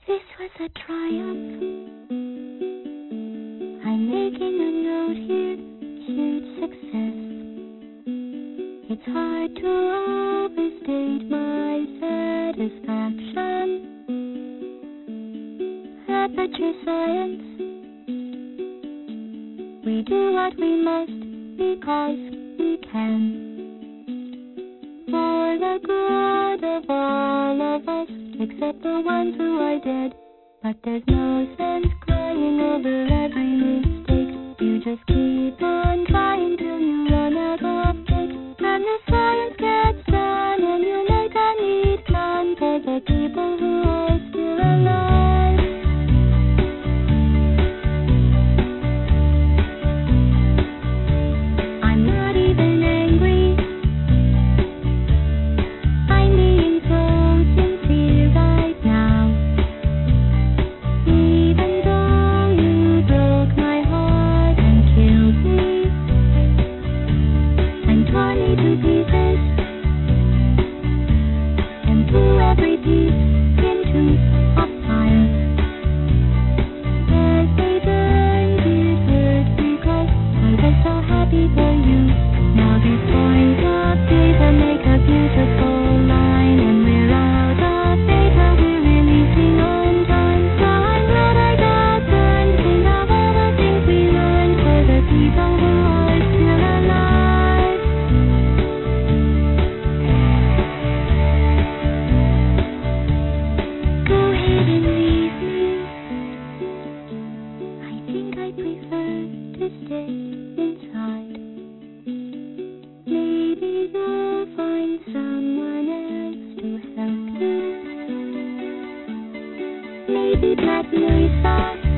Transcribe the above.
This was a triumph. I'm making a note here, huge success. It's hard to overstate my satisfaction. Aperture science. We do what we must because we can. For the good of all of us, except the ones who are dead. But there's no sense crying over every mistake. You just keep on trying till you run out of cake. And the science gets done and you make a neat plan for the people who are still alive. I'm not even angry. I'm being so sincere right now. Even though you broke my heart and killed me and tore me to pieces and threw every piece into a fire. As they burned, it hurt because I was so happy for you. Now these points of data make a beautiful line, and we're out of data, we're releasing on time. Now I'm glad I got burned. Think of all the things we learned for the people who are still alive. Go ahead and leave me. I think I prefer to stay inside. Maybe you'll find someone else to help you. Maybe Black Mesa.